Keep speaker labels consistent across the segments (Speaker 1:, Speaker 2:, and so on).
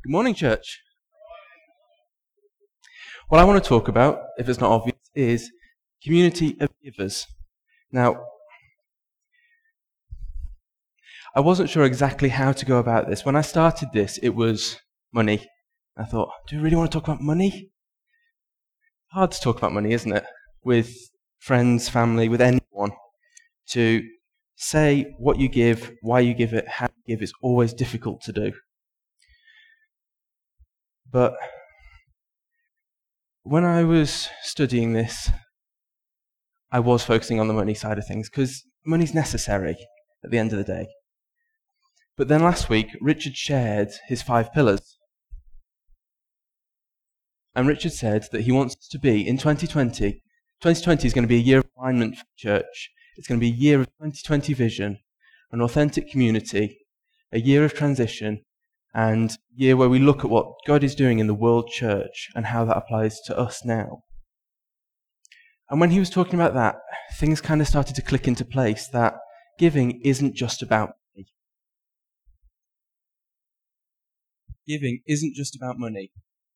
Speaker 1: Good morning, church. What I want to talk about, if it's not obvious, is community of givers. Now, I wasn't sure exactly how to go about this. When I started this, it was money. I thought, do we really want to talk about money? Hard to talk about money, isn't it? With friends, family, with anyone. To say what you give, why you give it, how you give, is always difficult to do. But when I was studying this, I was focusing on the money side of things, because money's necessary at the end of the day. But then last week, Richard shared his 5 pillars. And Richard said that he wants to be, in 2020, 2020 is going to be a year of alignment for the church. It's going to be a year of 2020 vision, an authentic community, a year of transition, and a year where we look at what God is doing in the world church and how that applies to us now. And when he was talking about that, things kind of started to click into place, that giving isn't just about money. Giving isn't just about money.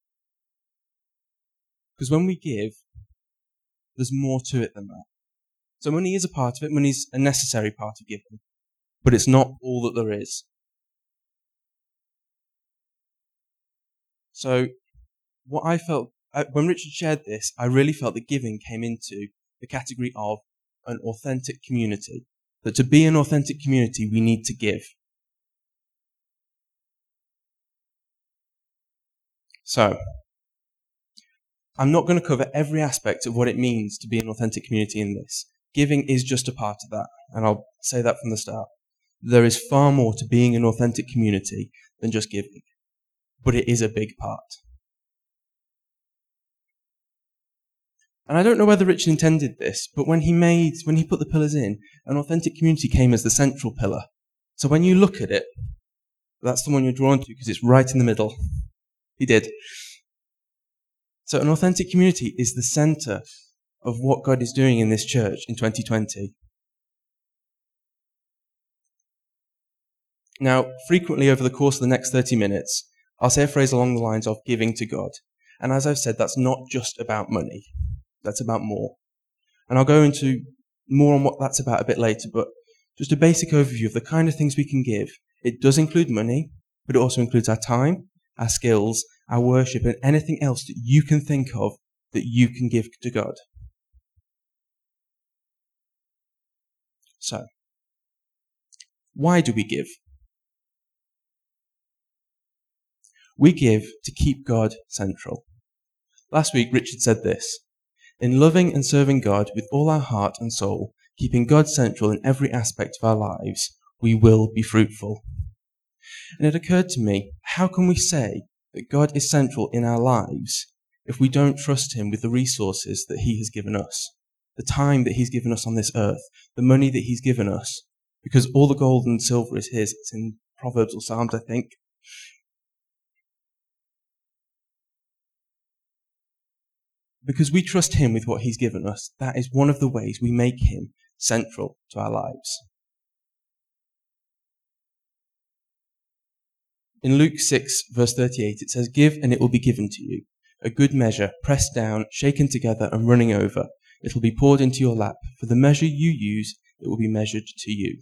Speaker 1: Because when we give, there's more to it than that. So money is a part of it, money's a necessary part of giving, but it's not all that there is. So what I felt, when Richard shared this, I really felt that giving came into the category of an authentic community. That to be an authentic community, we need to give. So, I'm not going to cover every aspect of what it means to be an authentic community in this. Giving is just a part of that, and I'll say that from the start. There is far more to being an authentic community than just giving, but it is a big part. And I don't know whether Richard intended this, but when he put the pillars in, an authentic community came as the central pillar. So when you look at it, that's the one you're drawn to because it's right in the middle. He did. So an authentic community is the center of what God is doing in this church in 2020. Now, frequently over the course of the next 30 minutes, I'll say a phrase along the lines of giving to God. And as I've said, that's not just about money. That's about more. And I'll go into more on what that's about a bit later, but just a basic overview of the kind of things we can give. It does include money, but it also includes our time, our skills, our worship, and anything else that you can think of that you can give to God. So, why do we give? We give to keep God central. Last week, Richard said this: in loving and serving God with all our heart and soul, keeping God central in every aspect of our lives, we will be fruitful. And it occurred to me, how can we say that God is central in our lives if we don't trust him with the resources that he has given us, the time that he's given us on this earth, the money that he's given us? Because all the gold and silver is his. It's in Proverbs or Psalms, I think. Because we trust him with what he's given us, that is one of the ways we make him central to our lives. In Luke 6, verse 38, it says, "Give and it will be given to you. A good measure, pressed down, shaken together and running over. It will be poured into your lap. For the measure you use, it will be measured to you."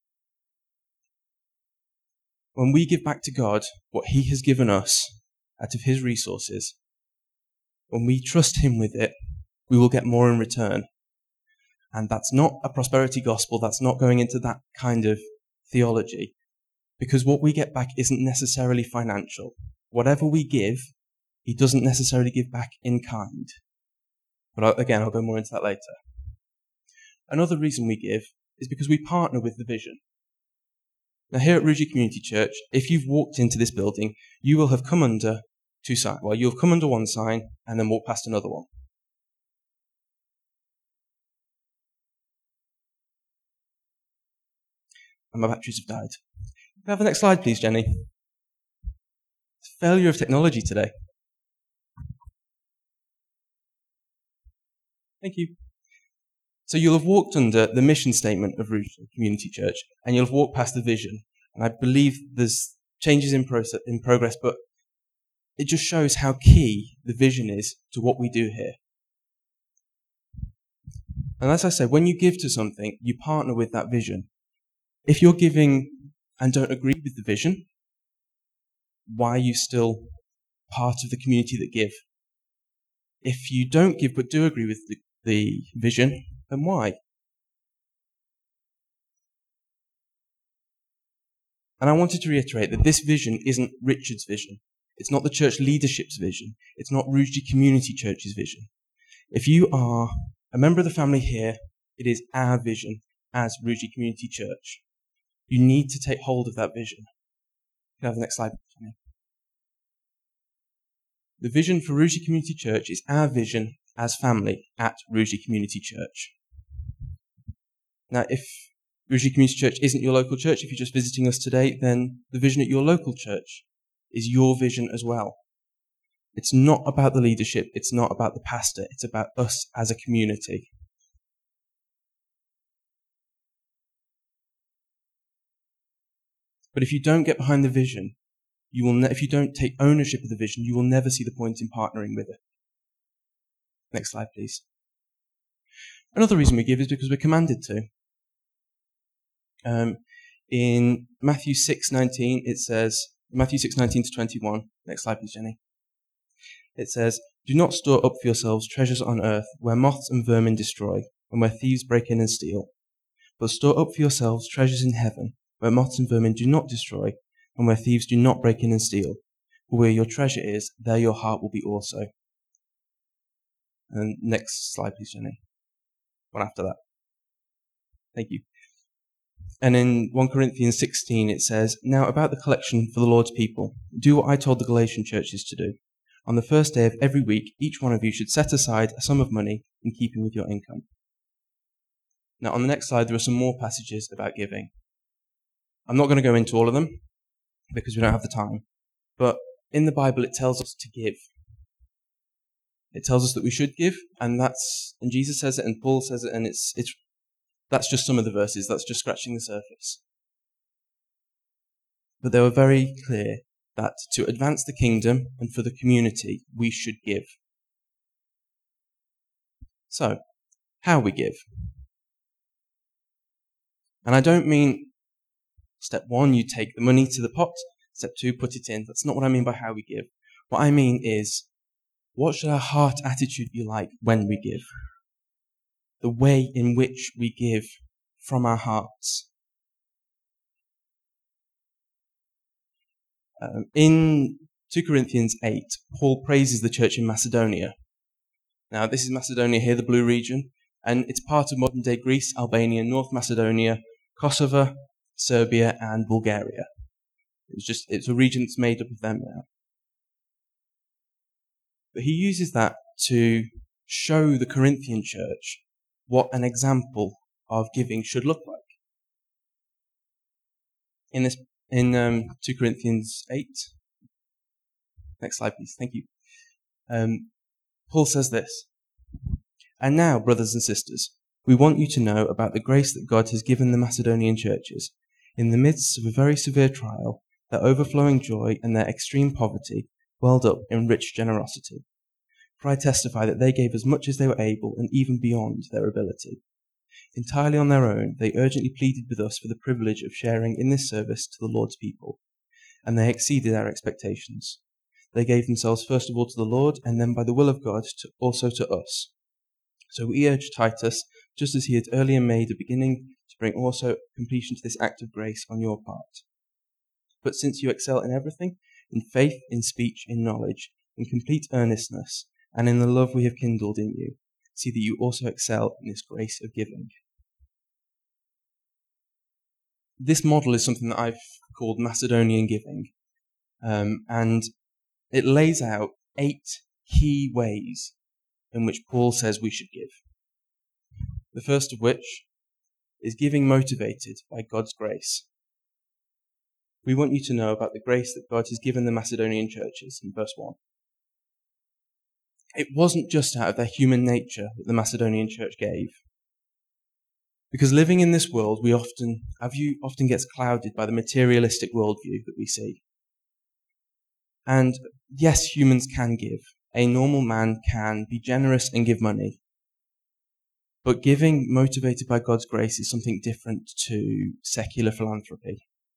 Speaker 1: When we give back to God what he has given us out of his resources, when we trust him with it, we will get more in return. And that's not a prosperity gospel. That's not going into that kind of theology. Because what we get back isn't necessarily financial. Whatever we give, he doesn't necessarily give back in kind. But I'll go more into that later. Another reason we give is because we partner with the vision. Now here at Ruggie Community Church, if you've walked into this building, you will have come under two signs. Well, you'll have come under one sign and then walk past another one. And my batteries have died. Can I have the next slide, please, Jenny? Failure of technology today. Thank you. So you'll have walked under the mission statement of Ruggie Community Church, and you'll have walked past the vision. And I believe there's changes in progress, but it just shows how key the vision is to what we do here. And as I said, when you give to something, you partner with that vision. If you're giving and don't agree with the vision, why are you still part of the community that give? If you don't give but do agree with the vision, then why? And I wanted to reiterate that this vision isn't Richard's vision. It's not the church leadership's vision. It's not Rugby Community Church's vision. If you are a member of the family here, it is our vision as Rugby Community Church. You need to take hold of that vision. Can I have the next slide for me? The vision for Rugby Community Church is our vision as family at Rugby Community Church. Now, if Rugby Community Church isn't your local church, if you're just visiting us today, then the vision at your local church is your vision as well. It's not about the leadership, it's not about the pastor, it's about us as a community. But if you don't get behind the vision, if you don't take ownership of the vision, you will never see the point in partnering with it. Next slide, please. Another reason we give is because we're commanded to. In Matthew 6:19, it says, Matthew 6:19 to 21. Next slide, please, Jenny. It says, "Do not store up for yourselves treasures on earth, where moths and vermin destroy, and where thieves break in and steal. But store up for yourselves treasures in heaven, where moths and vermin do not destroy, and where thieves do not break in and steal. For where your treasure is, there your heart will be also." And next slide, please, Jenny. One after that. Thank you. And in 1 Corinthians 16, it says, "Now about the collection for the Lord's people, do what I told the Galatian churches to do. On the first day of every week, each one of you should set aside a sum of money in keeping with your income." Now, on the next slide, there are some more passages about giving. I'm not going to go into all of them because we don't have the time. But in the Bible, it tells us to give. It tells us that we should give, and Jesus says it, and Paul says it, and that's just some of the verses. That's just scratching the surface. But they were very clear that to advance the kingdom and for the community, we should give. So, how we give. And I don't mean step 1, you take the money to the pot. Step 2, put it in. That's not what I mean by how we give. What I mean is, what should our heart attitude be like when we give? The way in which we give from our hearts. In 2 Corinthians 8, Paul praises the church in Macedonia. Now, this is Macedonia here, the blue region, and it's part of modern-day Greece, Albania, North Macedonia, Kosovo, Serbia, and Bulgaria. It's a region that's made up of them now. But he uses that to show the Corinthian church what an example of giving should look like. In 2 Corinthians 8, next slide please, thank you. Paul says this, "And now, brothers and sisters, we want you to know about the grace that God has given the Macedonian churches. In the midst of a very severe trial, their overflowing joy and their extreme poverty welled up in rich generosity. For I testify that they gave as much as they were able and even beyond their ability. Entirely on their own, they urgently pleaded with us for the privilege of sharing in this service to the Lord's people, and they exceeded our expectations. They gave themselves first of all to the Lord, and then by the will of God also to us. So we urge Titus, just as he had earlier made a beginning, to bring also completion to this act of grace on your part. But since you excel in everything, in faith, in speech, in knowledge, in complete earnestness, and in the love we have kindled in you, see that you also excel in this grace of giving." This model is something that I've called Macedonian giving, and it lays out 8 key ways in which Paul says we should give. The first of which is giving motivated by God's grace. We want you to know about the grace that God has given the Macedonian churches in verse 1. It wasn't just out of their human nature that the Macedonian church gave. Because living in this world, our view often gets clouded by the materialistic worldview that we see. And yes, humans can give. A normal man can be generous and give money. But giving motivated by God's grace is something different to secular philanthropy.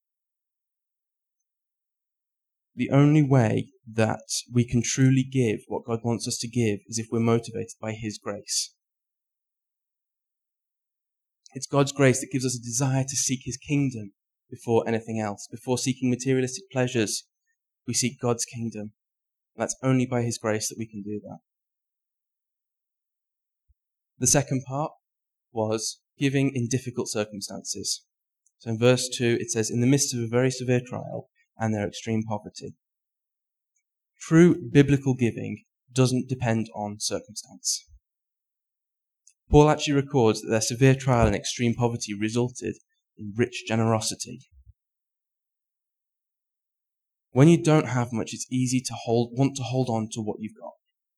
Speaker 1: The only way that we can truly give what God wants us to give is if we're motivated by His grace. It's God's grace that gives us a desire to seek His kingdom before anything else. Before seeking materialistic pleasures, we seek God's kingdom. That's only by His grace that we can do that. The second part was giving in difficult circumstances. So in verse 2, it says, in the midst of a very severe trial and their extreme poverty. True biblical giving doesn't depend on circumstance. Paul actually records that their severe trial and extreme poverty resulted in rich generosity. When you don't have much, it's easy to want to hold on to what you've got.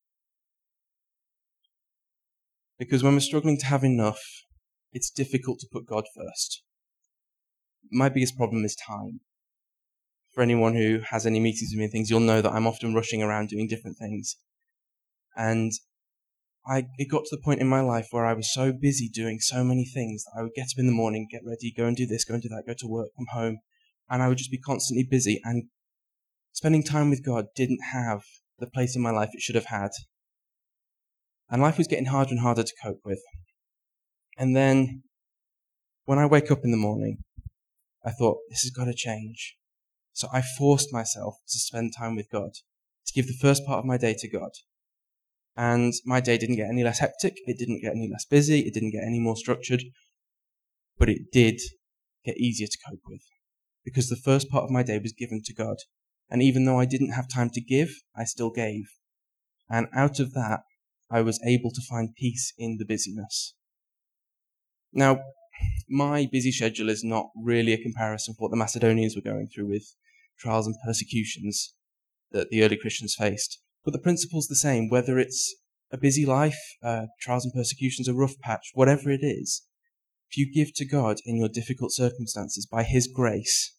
Speaker 1: Because when we're struggling to have enough, it's difficult to put God first. My biggest problem is time. For anyone who has any meetings with me and things, you'll know that I'm often rushing around doing different things. And it got to the point in my life where I was so busy doing so many things that I would get up in the morning, get ready, go and do this, go and do that, go to work, come home, and I would just be constantly busy. And spending time with God didn't have the place in my life it should have had. And life was getting harder and harder to cope with. And then, when I wake up in the morning, I thought, this has got to change. So I forced myself to spend time with God, to give the first part of my day to God. And my day didn't get any less hectic, it didn't get any less busy, it didn't get any more structured, but it did get easier to cope with. Because the first part of my day was given to God. And even though I didn't have time to give, I still gave. And out of that, I was able to find peace in the busyness. Now, my busy schedule is not really a comparison for what the Macedonians were going through with trials and persecutions that the early Christians faced. But the principle's the same, whether it's a busy life, trials and persecutions, a rough patch, whatever it is. If you give to God in your difficult circumstances by His grace,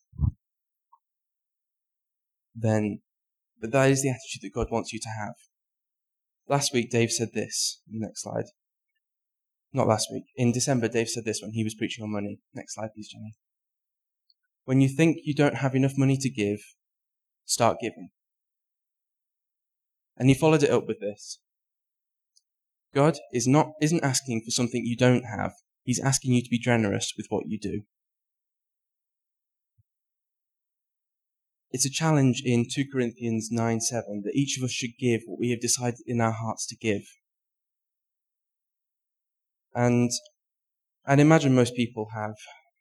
Speaker 1: then that is the attitude that God wants you to have. Last week, Dave said this. Next slide. Not last week. In December, Dave said this when he was preaching on money. Next slide, please, Jenny. When you think you don't have enough money to give, start giving. And he followed it up with this. God isn't asking for something you don't have. He's asking you to be generous with what you do. It's a challenge in 2 Corinthians 9:7 that each of us should give what we have decided in our hearts to give. And I'd imagine most people have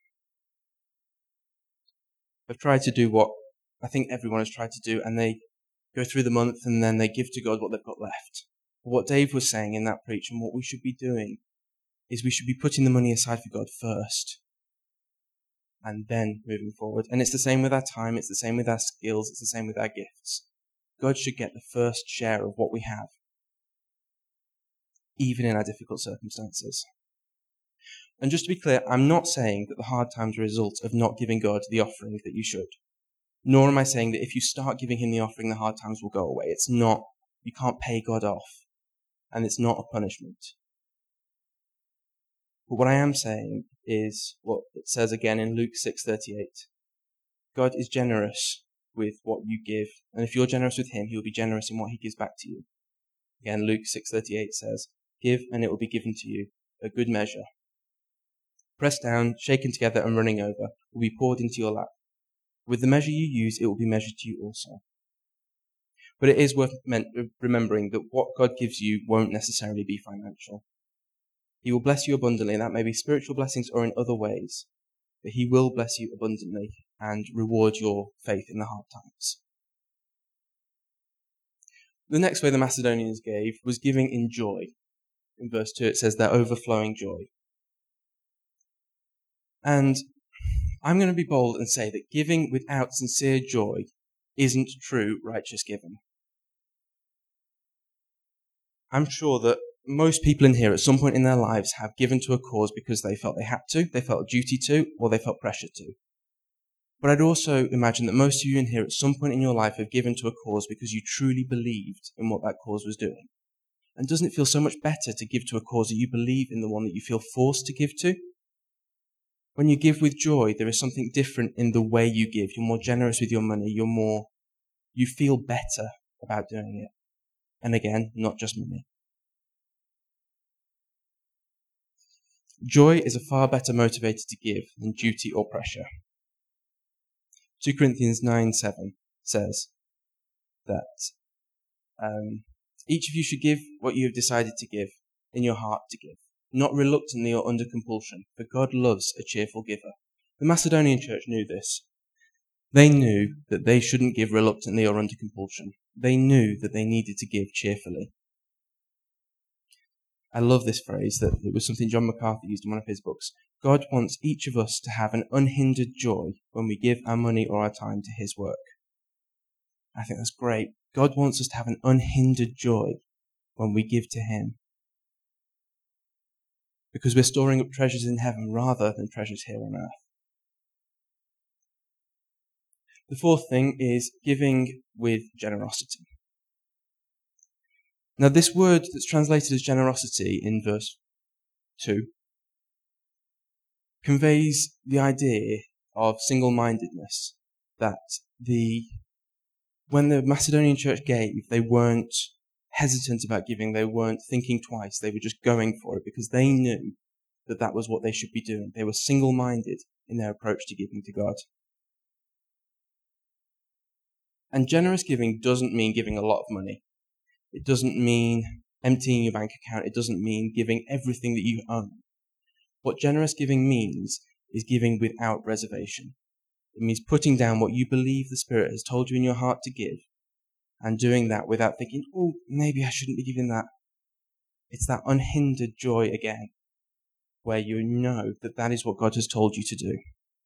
Speaker 1: tried to do what I think everyone has tried to do, and they go through the month and then they give to God what they've got left. But what Dave was saying in that preach and what we should be doing is we should be putting the money aside for God first and then moving forward. And it's the same with our time, it's the same with our skills, it's the same with our gifts. God should get the first share of what we have, even in our difficult circumstances. And just to be clear, I'm not saying that the hard times are a result of not giving God the offering that you should. Nor am I saying that if you start giving Him the offering, the hard times will go away. It's not, you can't pay God off. And it's not a punishment. But what I am saying is what it says again in Luke 6:38. God is generous with what you give. And if you're generous with Him, He'll be generous in what He gives back to you. Again, Luke 6:38 says, give and it will be given to you, a good measure. Pressed down, shaken together and running over, will be poured into your lap. With the measure you use, it will be measured to you also. But it is worth remembering that what God gives you won't necessarily be financial. He will bless you abundantly, and that may be spiritual blessings or in other ways. But He will bless you abundantly and reward your faith in the hard times. The next way the Macedonians gave was giving in joy. In verse 2 it says their overflowing joy. And I'm going to be bold and say that giving without sincere joy isn't true righteous giving. I'm sure that most people in here at some point in their lives have given to a cause because they felt they had to, they felt a duty to, or they felt pressure to. But I'd also imagine that most of you in here at some point in your life have given to a cause because you truly believed in what that cause was doing. And doesn't it feel so much better to give to a cause that you believe in, the one that you feel forced to give to? When you give with joy, there is something different in the way you give. You're more generous with your money. You feel better about doing it. And again, not just money. Joy is a far better motivator to give than duty or pressure. 2 Corinthians 9:7 says that each of you should give what you have decided to give, in your heart to give, not reluctantly or under compulsion, for God loves a cheerful giver. The Macedonian church knew this. They knew that they shouldn't give reluctantly or under compulsion. They knew that they needed to give cheerfully. I love this phrase, that it was something John MacArthur used in one of his books. God wants each of us to have an unhindered joy when we give our money or our time to his work. I think that's great. God wants us to have an unhindered joy when we give to him, because we're storing up treasures in heaven rather than treasures here on earth. The fourth thing is giving with generosity. Now, this word that's translated as generosity in verse 2 conveys the idea of single-mindedness, that when the Macedonian church gave, they weren't hesitant about giving, they weren't thinking twice, they were just going for it because they knew that that was what they should be doing. They were single-minded in their approach to giving to God. And generous giving doesn't mean giving a lot of money. It doesn't mean emptying your bank account. It doesn't mean giving everything that you own. What generous giving means is giving without reservation. It means putting down what you believe the Spirit has told you in your heart to give, and doing that without thinking, oh, maybe I shouldn't be giving that. It's that unhindered joy again, where you know that that is what God has told you to do.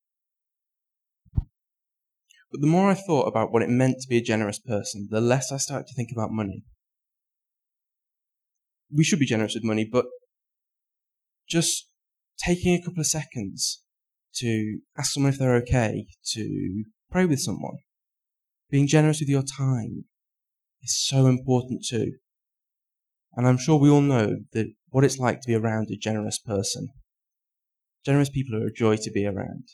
Speaker 1: But the more I thought about what it meant to be a generous person, the less I started to think about money. We should be generous with money, but just taking a couple of seconds to ask someone if they're okay, to pray with someone, being generous with your time is so important too. And I'm sure we all know that what it's like to be around a generous person. Generous people are a joy to be around.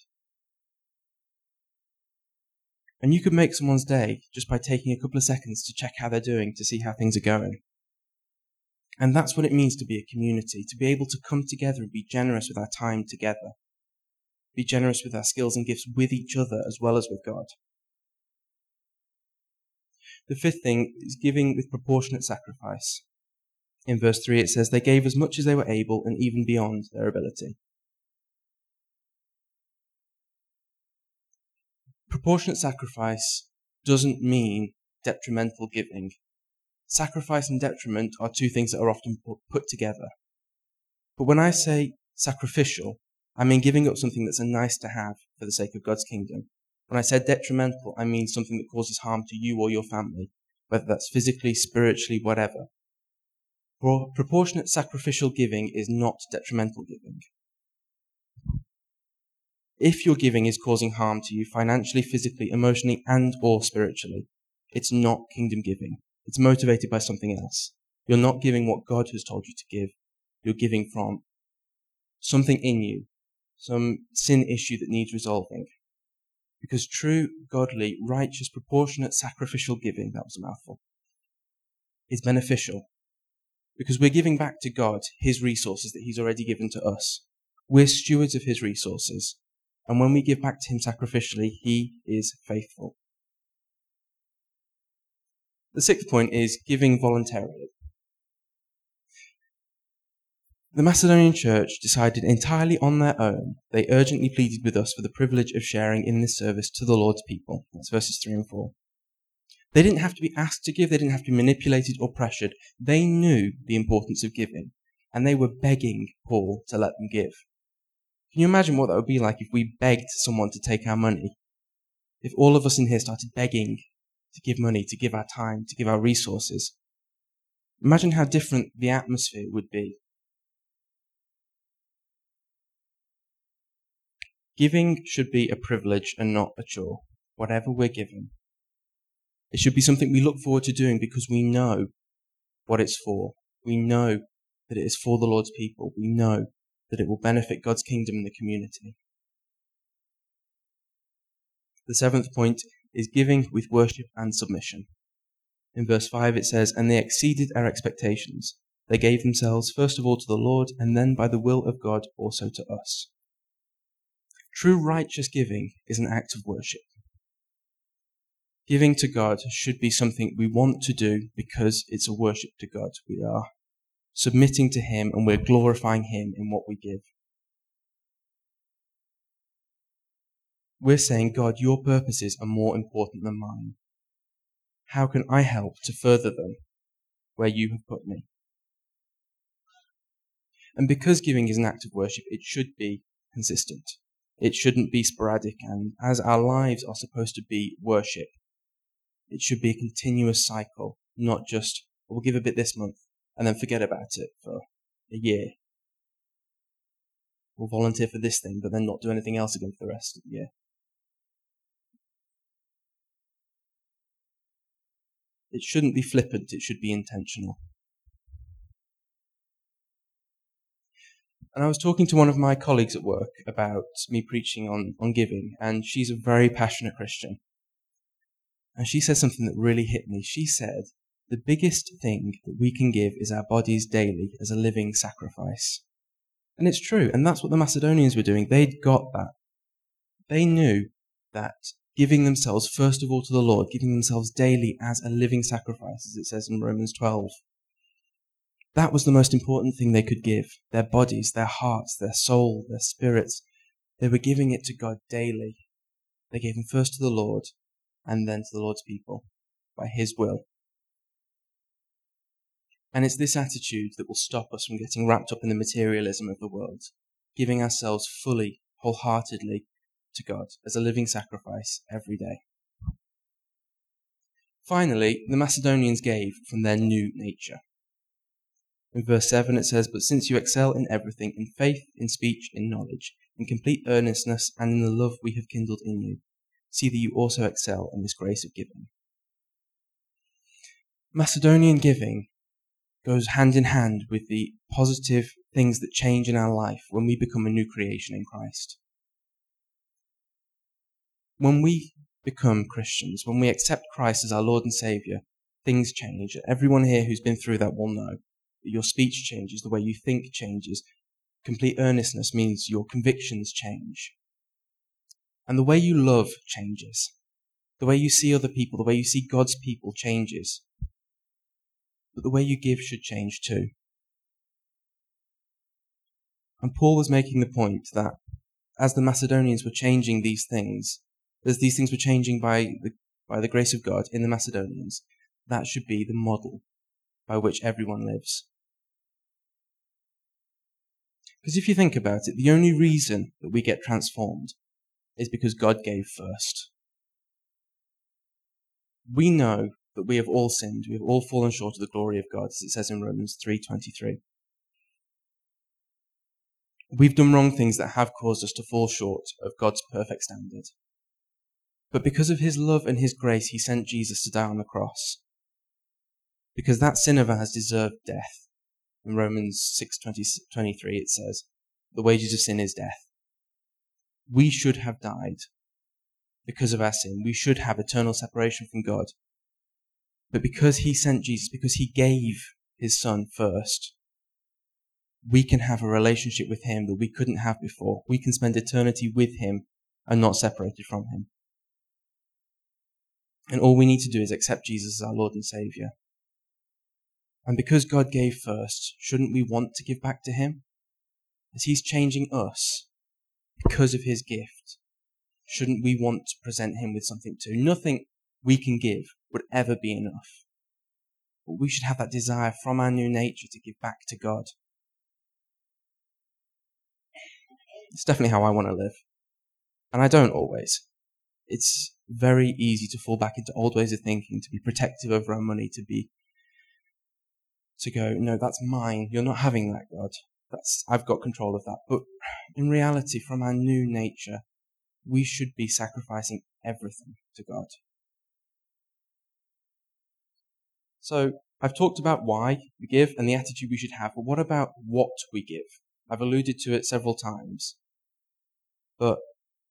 Speaker 1: And you could make someone's day just by taking a couple of seconds to check how they're doing, to see how things are going. And that's what it means to be a community, to be able to come together and be generous with our time together. Be generous with our skills and gifts with each other as well as with God. The fifth thing is giving with proportionate sacrifice. In verse 3 it says, they gave as much as they were able and even beyond their ability. Proportionate sacrifice doesn't mean detrimental giving. Sacrifice and detriment are two things that are often put together. But when I say sacrificial, I mean giving up something that's a nice to have for the sake of God's kingdom. When I say detrimental, I mean something that causes harm to you or your family, whether that's physically, spiritually, whatever. Proportionate sacrificial giving is not detrimental giving. If your giving is causing harm to you financially, physically, emotionally, and or spiritually, it's not kingdom giving. It's motivated by something else. You're not giving what God has told you to give. You're giving from something in you, some sin issue that needs resolving. Because true, godly, righteous, proportionate, sacrificial giving, that was a mouthful, is beneficial. Because we're giving back to God his resources that he's already given to us. We're stewards of his resources. And when we give back to him sacrificially, he is faithful. The sixth point is giving voluntarily. The Macedonian church decided entirely on their own. They urgently pleaded with us for the privilege of sharing in this service to the Lord's people. That's verses 3 and 4. They didn't have to be asked to give. They didn't have to be manipulated or pressured. They knew the importance of giving, and they were begging Paul to let them give. Can you imagine what that would be like if we begged someone to take our money? If all of us in here started begging to give money, to give our time, to give our resources. Imagine how different the atmosphere would be. Giving should be a privilege and not a chore, whatever we're given. It should be something we look forward to doing because we know what it's for. We know that it is for the Lord's people. We know that it will benefit God's kingdom in the community. The seventh point is giving with worship and submission. In verse 5 it says, "And they exceeded our expectations. They gave themselves first of all to the Lord, and then by the will of God also to us." True righteous giving is an act of worship. Giving to God should be something we want to do because it's a worship to God. We are submitting to Him and we're glorifying Him in what we give. We're saying, God, your purposes are more important than mine. How can I help to further them where you have put me? And because giving is an act of worship, it should be consistent. It shouldn't be sporadic. And as our lives are supposed to be worship, it should be a continuous cycle, not just, we'll give a bit this month and then forget about it for a year. We'll volunteer for this thing, but then not do anything else again for the rest of the year. It shouldn't be flippant, it should be intentional. And I was talking to one of my colleagues at work about me preaching on giving, and she's a very passionate Christian. And she said something that really hit me. She said, the biggest thing that we can give is our bodies daily as a living sacrifice. And it's true, and that's what the Macedonians were doing. They'd got that. They knew that giving themselves first of all to the Lord, giving themselves daily as a living sacrifice, as it says in Romans 12, that was the most important thing they could give. Their bodies, their hearts, their soul, their spirits. They were giving it to God daily. They gave them first to the Lord and then to the Lord's people by His will. And it's this attitude that will stop us from getting wrapped up in the materialism of the world, giving ourselves fully, wholeheartedly to God as a living sacrifice every day. Finally, the Macedonians gave from their new nature. In verse 7 it says, "But since you excel in everything, in faith, in speech, in knowledge, in complete earnestness, and in the love we have kindled in you, see that you also excel in this grace of giving." Macedonian giving goes hand in hand with the positive things that change in our life when we become a new creation in Christ. When we become Christians, when we accept Christ as our Lord and Saviour, things change. Everyone here who's been through that will know that your speech changes, the way you think changes. Complete earnestness means your convictions change. And the way you love changes. The way you see other people, the way you see God's people changes. But the way you give should change too. And Paul was making the point that as the Macedonians were changing these things, as these things were changing by the grace of God in the Macedonians, that should be the model by which everyone lives. Because if you think about it, the only reason that we get transformed is because God gave first. We know that we have all sinned, we have all fallen short of the glory of God, as it says in Romans 3:23. We've done wrong things that have caused us to fall short of God's perfect standard. But because of His love and His grace, He sent Jesus to die on the cross. Because that sin of ours deserved death. In Romans 6:23 it says, "The wages of sin is death." We should have died because of our sin. We should have eternal separation from God. But because He sent Jesus, because He gave His Son first, we can have a relationship with Him that we couldn't have before. We can spend eternity with Him and not separated from Him. And all we need to do is accept Jesus as our Lord and Saviour. And because God gave first, shouldn't we want to give back to Him? As He's changing us because of His gift, shouldn't we want to present Him with something too? Nothing we can give would ever be enough. But we should have that desire from our new nature to give back to God. It's definitely how I want to live. And I don't always. It's very easy to fall back into old ways of thinking, to be protective over our money, to go, no, that's mine. You're not having that, God. I've got control of that. But in reality, from our new nature, we should be sacrificing everything to God. So, I've talked about why we give and the attitude we should have, but what about what we give? I've alluded to it several times. But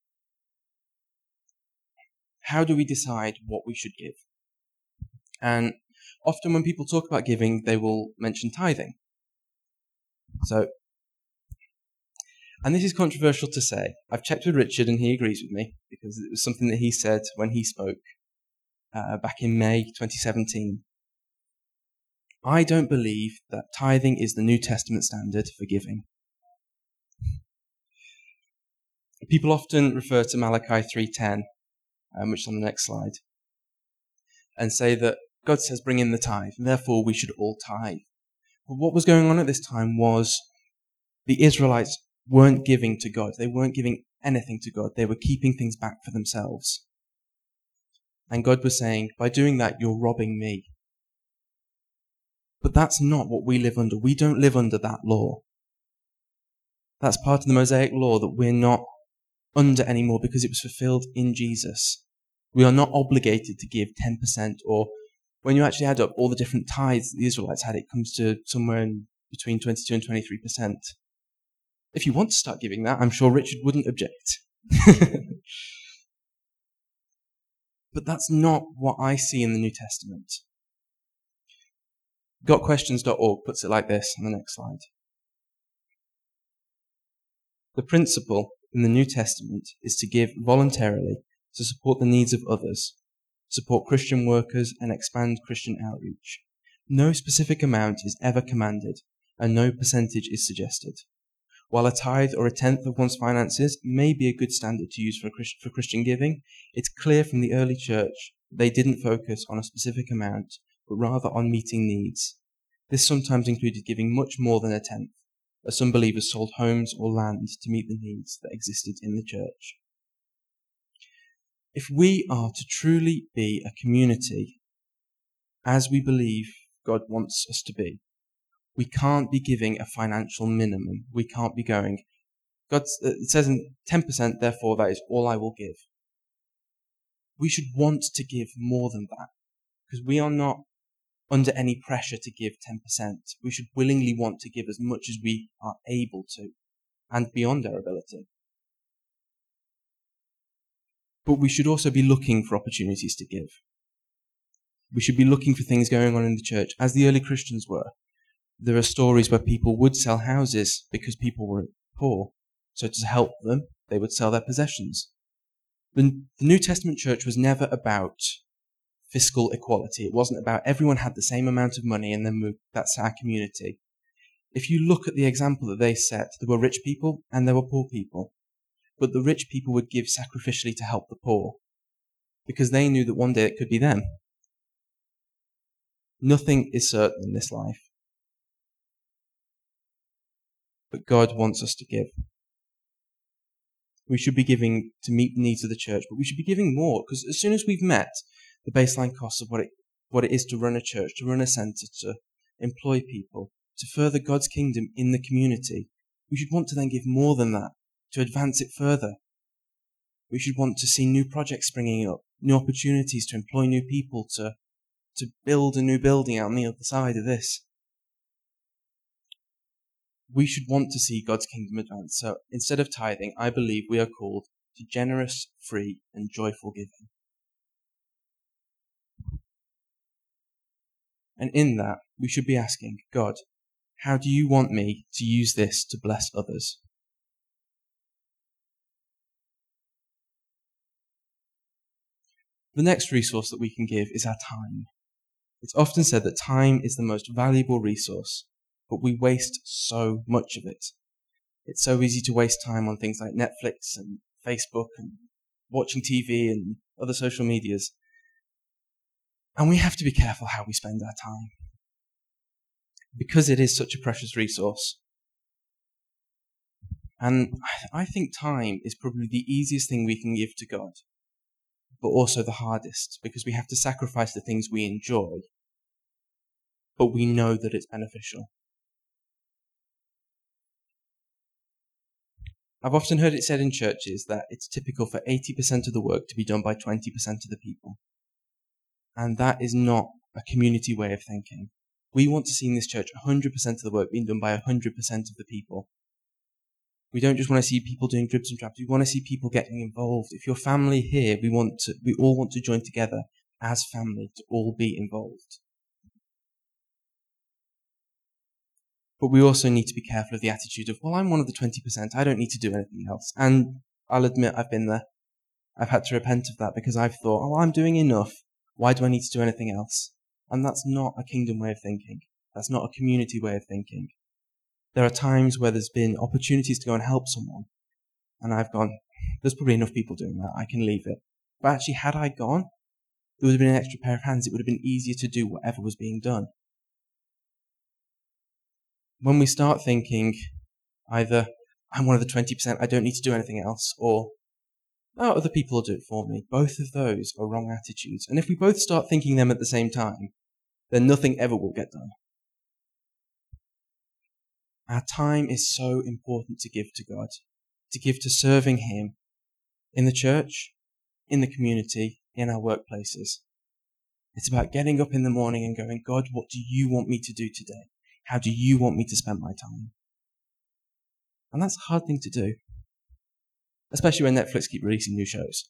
Speaker 1: how do we decide what we should give? And often when people talk about giving, they will mention tithing. And this is controversial to say. I've checked with Richard and he agrees with me because it was something that he said when he spoke back in May 2017. I don't believe that tithing is the New Testament standard for giving. People often refer to Malachi 3:10, which is on the next slide, and say that God says bring in the tithe, and therefore we should all tithe. But what was going on at this time was the Israelites weren't giving to God. They weren't giving anything to God. They were keeping things back for themselves. And God was saying, by doing that, you're robbing me. But that's not what we live under. We don't live under that law. That's part of the Mosaic law that we're not under anymore because it was fulfilled in Jesus. We are not obligated to give 10%, or when you actually add up all the different tithes that the Israelites had, it comes to somewhere in between 22 and 23%. If you want to start giving that, I'm sure Richard wouldn't object. But that's not what I see in the New Testament. GotQuestions.org puts it like this on the next slide. The principle in the New Testament is to give voluntarily to support the needs of others, support Christian workers, and expand Christian outreach. No specific amount is ever commanded, and no percentage is suggested. While a tithe or a tenth of one's finances may be a good standard to use for Christian giving, it's clear from the early church they didn't focus on a specific amount, but rather on meeting needs. This sometimes included giving much more than a tenth, as some believers sold homes or land to meet the needs that existed in the church. If we are to truly be a community as we believe God wants us to be, we can't be giving a financial minimum. We can't be going, it says in 10%, therefore that is all I will give. We should want to give more than that, because we are not under any pressure to give 10%. We should willingly want to give as much as we are able to, and beyond our ability. But we should also be looking for opportunities to give. We should be looking for things going on in the church, as the early Christians were. There are stories where people would sell houses because people were poor. So to help them, they would sell their possessions. The New Testament church was never about fiscal equality. It wasn't about everyone had the same amount of money and then that's our community. If you look at the example that they set, there were rich people and there were poor people. But the rich people would give sacrificially to help the poor because they knew that one day it could be them. Nothing is certain in this life. But God wants us to give. We should be giving to meet the needs of the church, but we should be giving more, because as soon as we've met the baseline costs of what it is to run a church, to run a centre, to employ people, to further God's kingdom in the community, we should want to then give more than that, to advance it further. We should want to see new projects springing up, new opportunities to employ new people, to build a new building out on the other side of this. We should want to see God's kingdom advance. So instead of tithing, I believe we are called to generous, free, and joyful giving. And in that, we should be asking, God, how do you want me to use this to bless others? The next resource that we can give is our time. It's often said that time is the most valuable resource, but we waste so much of it. It's so easy to waste time on things like Netflix and Facebook and watching TV and other social medias. And we have to be careful how we spend our time, because it is such a precious resource. And I think time is probably the easiest thing we can give to God, but also the hardest, because we have to sacrifice the things we enjoy, but we know that it's beneficial. I've often heard it said in churches that it's typical for 80% of the work to be done by 20% of the people. And that is not a community way of thinking. We want to see in this church 100% of the work being done by 100% of the people. We don't just want to see people doing dribs and drabs. We want to see people getting involved. If you're family here, we all want to join together as family to all be involved. But we also need to be careful of the attitude of, well, I'm one of the 20%. I don't need to do anything else. And I'll admit I've been there. I've had to repent of that because I've thought, oh, I'm doing enough. Why do I need to do anything else? And that's not a kingdom way of thinking. That's not a community way of thinking. There are times where there's been opportunities to go and help someone. And I've gone, there's probably enough people doing that. I can leave it. But actually, had I gone, there would have been an extra pair of hands. It would have been easier to do whatever was being done. When we start thinking either, I'm one of the 20%, I don't need to do anything else, or, oh, other people will do it for me, both of those are wrong attitudes. And if we both start thinking them at the same time, then nothing ever will get done. Our time is so important to give to God, to give to serving Him in the church, in the community, in our workplaces. It's about getting up in the morning and going, God, what do you want me to do today? How do you want me to spend my time? And that's a hard thing to do, especially when Netflix keep releasing new shows.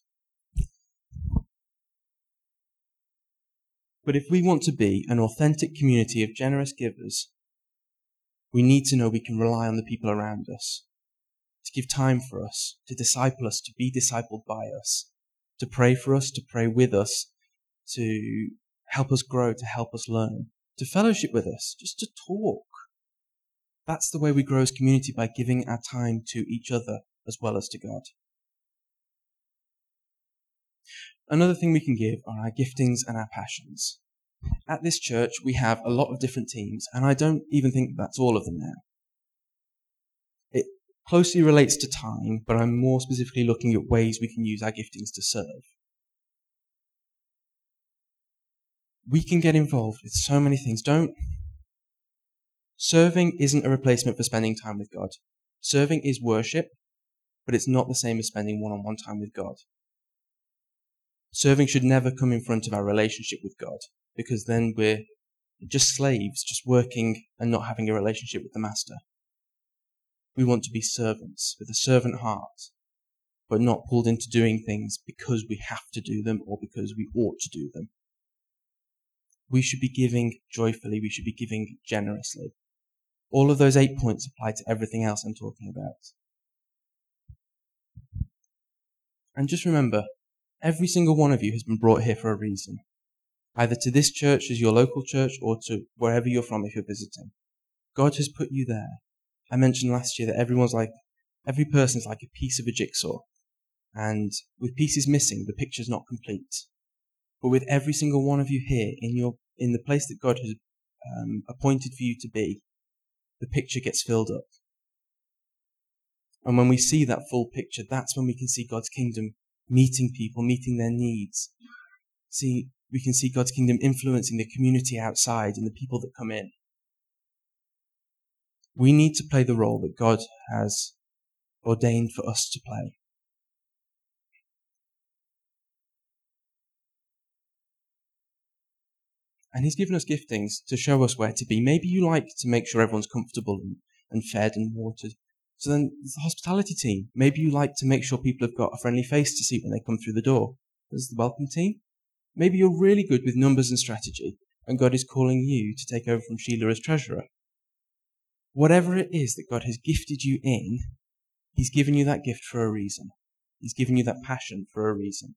Speaker 1: But if we want to be an authentic community of generous givers, we need to know we can rely on the people around us, to give time for us, to disciple us, to be discipled by us, to pray for us, to pray with us, to help us grow, to help us learn, to fellowship with us, just to talk. That's the way we grow as community, by giving our time to each other as well as to God. Another thing we can give are our giftings and our passions. At this church, we have a lot of different teams, and I don't even think that's all of them now. It closely relates to time, but I'm more specifically looking at ways we can use our giftings to serve. We can get involved with so many things. Serving isn't a replacement for spending time with God. Serving is worship, but it's not the same as spending one-on-one time with God. Serving should never come in front of our relationship with God, because then we're just slaves, just working and not having a relationship with the Master. We want to be servants with a servant heart, but not pulled into doing things because we have to do them or because we ought to do them. We should be giving joyfully. We should be giving generously. All of those 8 points apply to everything else I'm talking about. And just remember, every single one of you has been brought here for a reason. Either to this church as your local church or to wherever you're from if you're visiting. God has put you there. I mentioned last year that every person is like a piece of a jigsaw. And with pieces missing, the picture's not complete. But with every single one of you here, in the place that God has appointed for you to be, the picture gets filled up. And when we see that full picture, that's when we can see God's kingdom meeting people, meeting their needs. We can see God's kingdom influencing the community outside and the people that come in. We need to play the role that God has ordained for us to play. And He's given us giftings to show us where to be. Maybe you like to make sure everyone's comfortable and fed and watered. So then there's the hospitality team. Maybe you like to make sure people have got a friendly face to see when they come through the door. There's the welcome team. Maybe you're really good with numbers and strategy, and God is calling you to take over from Sheila as treasurer. Whatever it is that God has gifted you in, He's given you that gift for a reason. He's given you that passion for a reason.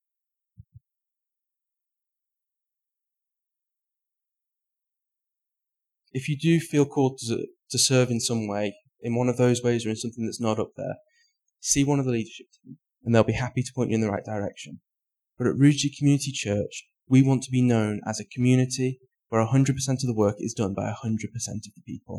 Speaker 1: If you do feel called to serve in some way, in one of those ways or in something that's not up there, see one of the leadership team, and they'll be happy to point you in the right direction. But at Rugby Community Church, we want to be known as a community where 100% of the work is done by 100% of the people.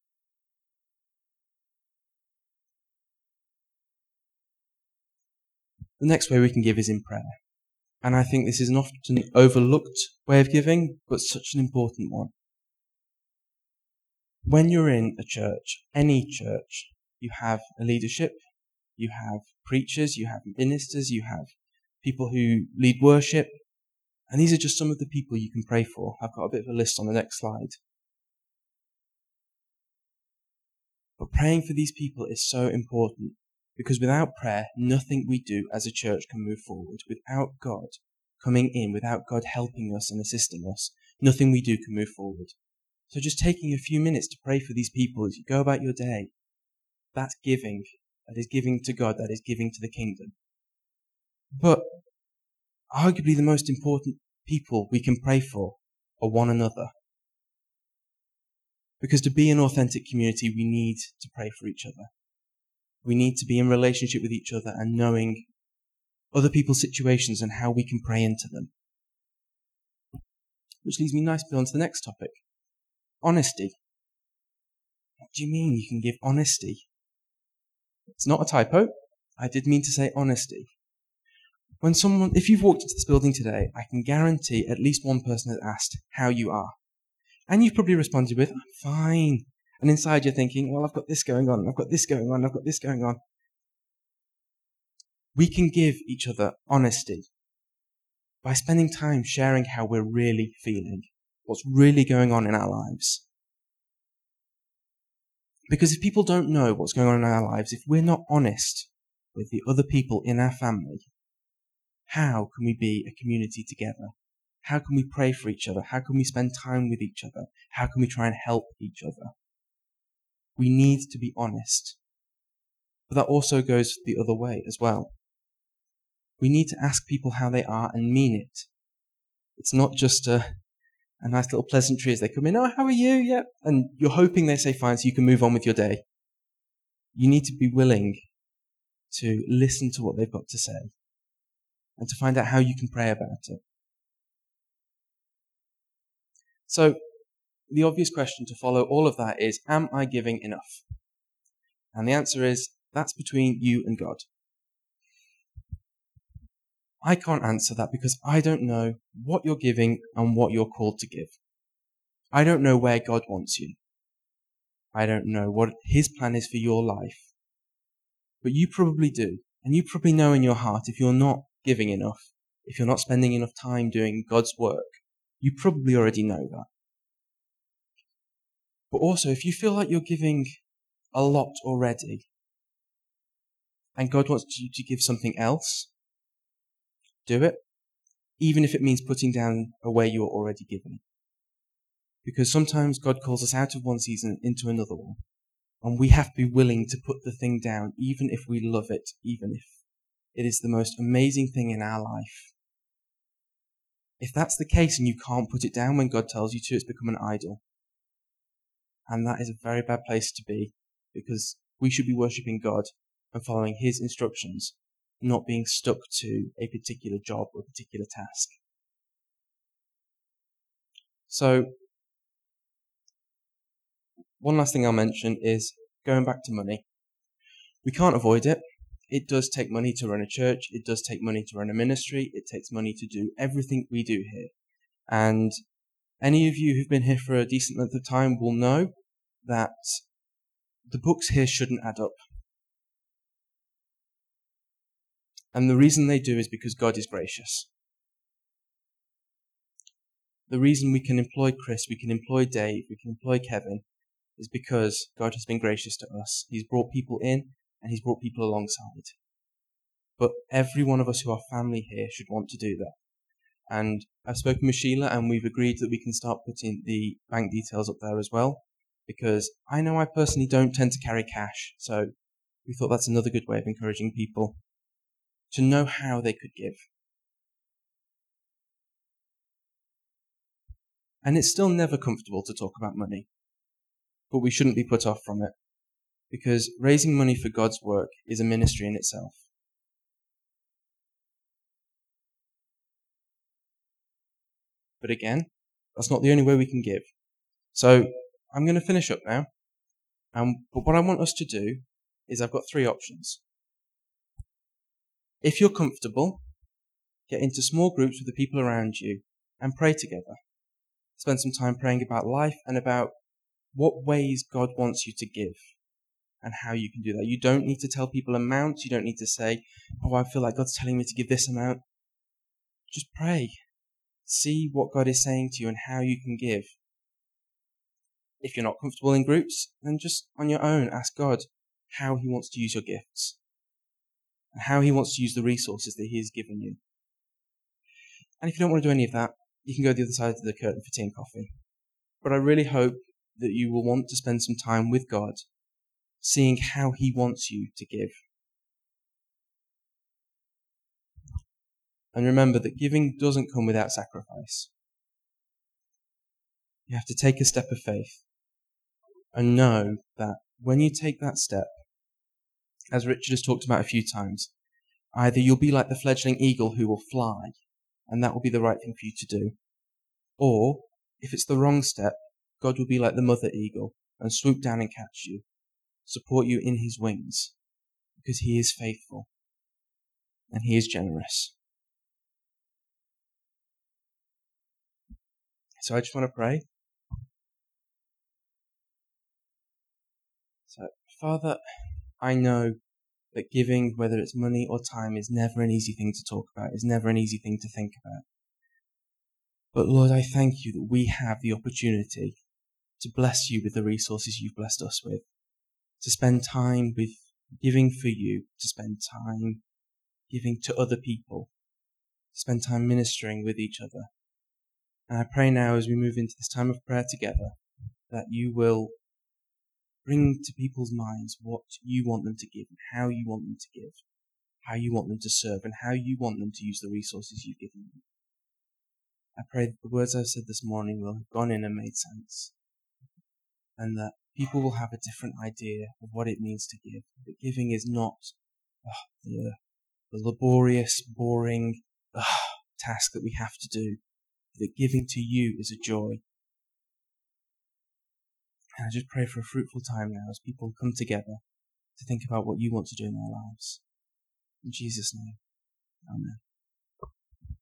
Speaker 1: The next way we can give is in prayer. And I think this is an often overlooked way of giving, but such an important one. When you're in a church, any church, you have a leadership, you have preachers, you have ministers, you have people who lead worship. And these are just some of the people you can pray for. I've got a bit of a list on the next slide. But praying for these people is so important, because without prayer, nothing we do as a church can move forward. Without God coming in, without God helping us and assisting us, nothing we do can move forward. So just taking a few minutes to pray for these people as you go about your day, that's giving. That is giving to God. That is giving to the kingdom. But arguably the most important people we can pray for are one another. Because to be an authentic community, we need to pray for each other. We need to be in relationship with each other and knowing other people's situations and how we can pray into them. Which leads me nicely on to the next topic. Honesty. What do you mean you can give honesty? It's not a typo. I did mean to say honesty. If you've walked into this building today, I can guarantee at least one person has asked how you are. And you've probably responded with, I'm fine. And inside you're thinking, well, I've got this going on, I've got this going on, I've got this going on. We can give each other honesty by spending time sharing how we're really feeling, what's really going on in our lives. Because if people don't know what's going on in our lives, if we're not honest with the other people in our family, how can we be a community together? How can we pray for each other? How can we spend time with each other? How can we try and help each other? We need to be honest. But that also goes the other way as well. We need to ask people how they are and mean it. It's not just a nice little pleasantry as they come in, oh, how are you? Yeah. And you're hoping they say fine so you can move on with your day. You need to be willing to listen to what they've got to say and to find out how you can pray about it. So, the obvious question to follow all of that is, am I giving enough? And the answer is, that's between you and God. I can't answer that because I don't know what you're giving and what you're called to give. I don't know where God wants you. I don't know what His plan is for your life. But you probably do. And you probably know in your heart if you're not giving enough, if you're not spending enough time doing God's work, you probably already know that. But also, if you feel like you're giving a lot already, and God wants you to give something else, do it, even if it means putting down away you're already giving. Because sometimes God calls us out of one season into another one, and we have to be willing to put the thing down, even if we love it, even if it is the most amazing thing in our life. If that's the case and you can't put it down when God tells you to, it's become an idol. And that is a very bad place to be, because we should be worshipping God and following His instructions, not being stuck to a particular job or a particular task. So, one last thing I'll mention is going back to money. We can't avoid it. It does take money to run a church. It does take money to run a ministry. It takes money to do everything we do here. And any of you who've been here for a decent length of time will know that the books here shouldn't add up. And the reason they do is because God is gracious. The reason we can employ Chris, we can employ Dave, we can employ Kevin, is because God has been gracious to us. He's brought people in and He's brought people alongside. But every one of us who are family here should want to do that. And I've spoken with Sheila and we've agreed that we can start putting the bank details up there as well, because I know I personally don't tend to carry cash, so we thought that's another good way of encouraging people to know how they could give. And it's still never comfortable to talk about money, but we shouldn't be put off from it, because raising money for God's work is a ministry in itself. But again, that's not the only way we can give. So I'm going to finish up now. But what I want us to do is I've got 3 options. If you're comfortable, get into small groups with the people around you and pray together. Spend some time praying about life and about what ways God wants you to give and how you can do that. You don't need to tell people amounts. You don't need to say, oh, I feel like God's telling me to give this amount. Just pray. See what God is saying to you and how you can give. If you're not comfortable in groups, then just on your own ask God how he wants to use your gifts and how he wants to use the resources that he has given you. And if you don't want to do any of that, you can go to the other side of the curtain for tea and coffee. But I really hope that you will want to spend some time with God, seeing how he wants you to give. And remember that giving doesn't come without sacrifice. You have to take a step of faith and know that when you take that step, as Richard has talked about a few times, either you'll be like the fledgling eagle who will fly, and that will be the right thing for you to do, or if it's the wrong step, God will be like the mother eagle and swoop down and catch you, support you in his wings, because he is faithful and he is generous. So I just want to pray. So, Father, I know that giving, whether it's money or time, is never an easy thing to talk about, is never an easy thing to think about. But Lord, I thank you that we have the opportunity to bless you with the resources you've blessed us with, to spend time with giving for you, to spend time giving to other people, to spend time ministering with each other. And I pray now as we move into this time of prayer together, that you will bring to people's minds what you want them to give and how you want them to give, how you want them to serve, and how you want them to use the resources you've given them. I pray that the words I've said this morning will have gone in and made sense, and that people will have a different idea of what it means to give. That giving is not the laborious, boring task that we have to do. That giving to you is a joy. And I just pray for a fruitful time now as people come together to think about what you want to do in their lives. In Jesus' name, amen.